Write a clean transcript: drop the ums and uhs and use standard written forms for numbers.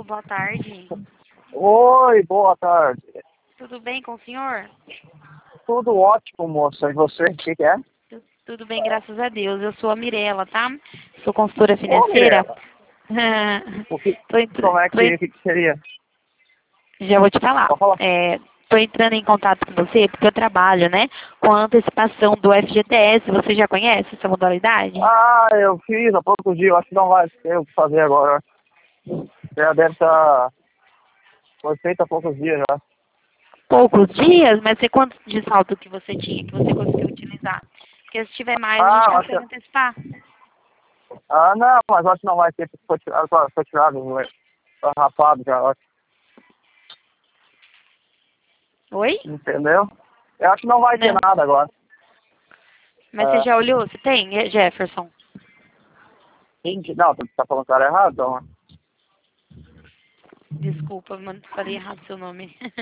boa tarde. Oi, boa tarde. Tudo bem com o senhor? Tudo ótimo, moça. E você, o que é? Tudo bem, graças a Deus. Eu sou a Mirella, tá? Sou consultora Ô, financeira. Mirella, o que, Tô entr- como é tô en- que seria? Já vou te falar. Pode falar. Tô entrando em contato com você porque eu trabalho, né, com a antecipação do FGTS. Você já conhece essa modalidade? Ah, eu fiz há poucos dias. Acho que não vai ter o que fazer agora. Já deve estar... Foi feito há poucos dias já. Poucos dias, mas sei quanto de saldo que você tinha, que você conseguiu utilizar. Porque se tiver mais, a gente Ah, consegue antecipar. não, mas acho que não vai ter, porque foi tirado, foi rapado já, acho. Oi? Entendeu? Eu acho que não vai ter Não. nada agora. Mas você já olhou? Você tem, Jefferson? Não, você tá falando o cara errado, então. Desculpa, mano, falei errado seu nome.